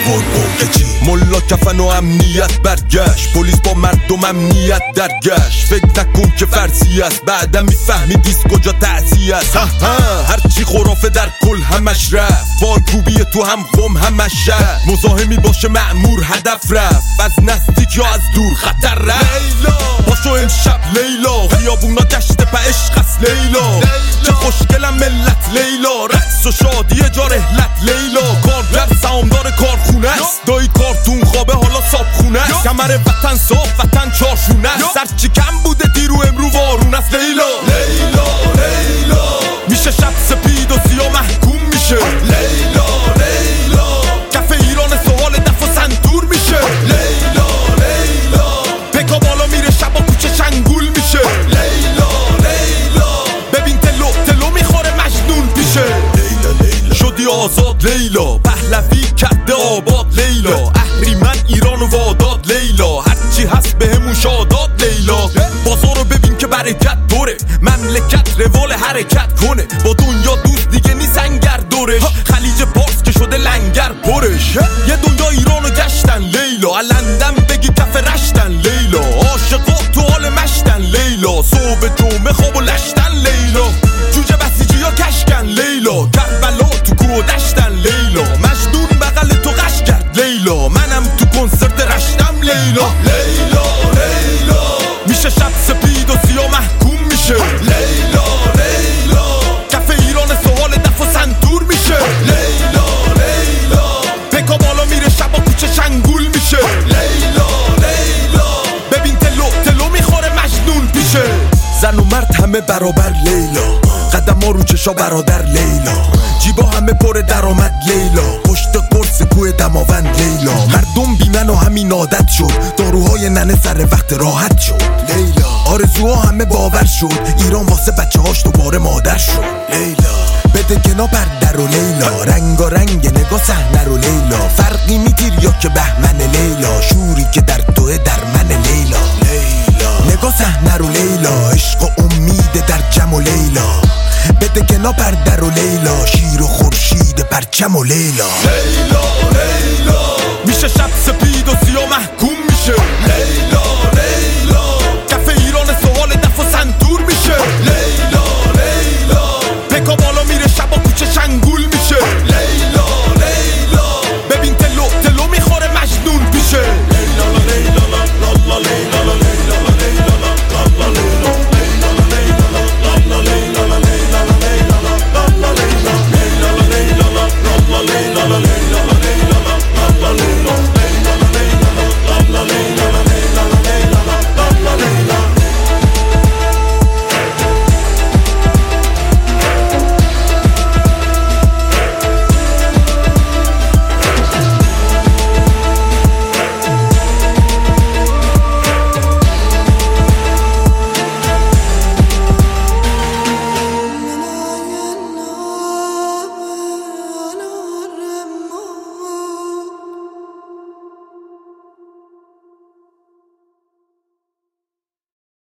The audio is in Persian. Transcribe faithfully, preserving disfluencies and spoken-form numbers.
برگو که چی؟ ملا کفن و امنیت برگشت، پلیس با مردم امنیت درگشت. فکر نکن که فرضی است، بعدا میفهمی دیس کجا تعزیه است. هرچی خرافه در کل همش رفت، وارکوبی تو هم قم همش شد. مزاحمی باشه مأمور هدف رفت، از نزدیک یا از دور خطر رفت. لیلا پاشو امشب لیلا، خیابونا گشت پا عشق است لیلا. چه خوشگلم ملت لیلا، رقص و شادی جا رحلت لیلا. کارگر سهامدار کارخونه است، دایی کارتون خوابه حالا صاحب خونه است. کمر وطن صاف وطن چارشونه است، سرچی کم بوده دیرو امرو وارون است لیلا. لیلا لیلا میشه شب سپید و سیاه محکوم میشه. لیلا لیلا کف ایران سوال دف و سنتور میشه. لیلا لیلا پکا بالا میره شب و کوچه چنگول میشه. لیلا لیلا ببین تلو تلو میخوره مجنون پیشه. لیلا لیلا شدی آزاد لیلا، پهلوی کرده آباد لیلا. اهریمن ایران و واداد لیلا، هرچی هست بهمون شاداد لیلا. بازارو ببین که برکت پره، مملکت روال حرکت کنه. با دنیا دوست دیگه نیستن گردورش، خلیج پارس که شده لنگر پرش. یه دنیا ایرانو گشتن لیلا، لندن بگی کف رشتن لیلا. عاشقا تو حال مشتن لیلا، صبح جمعه خواب و لشتن لیلا. جوجه بسیجی ها کشکن لیلا، کربلا تو کوه دشتن لیلا. مجنون بغل تو قش کرد لیلا، منم تو کنسرت رشتم لیلا. لیلا لیلا میشه شب سپید و سیاه محکوم میشه. لیلا لیلا کف ایران سوال دف و سنتور میشه. لیلا لیلا پکا بالا میره شب و کوچه چنگول میشه. لیلا لیلا ببین تلو تلو میخوره مجنون پیشه. زن و مرد همه برابر لیلا، قدم ها رو چشا برادر لیلا. جیبا همه پر درآمد لیلا، پشت قرص کوه دماوند لیلا. مردم بینن و همین عادت شد، داروهای ننه سر وقت راحت شد لیلا. آرزوها همه باور شد، ایران واسه بچه هاش دوباره مادر شد لیلا. بده کنا پرده رو لیلا، رنگا رنگ نگاه صحنه رو لیلا. فرقی میگیر یا که بهمن لیلا، شوری که در توه در من لیلا. لیلا نگاه صحنه رو لیلا، عشق و امید در جم و لیلا. بده کنا پرده رو لیلا، شیر و خورشید پرچم و لیلا. لیلا لیلا میشه شب سپید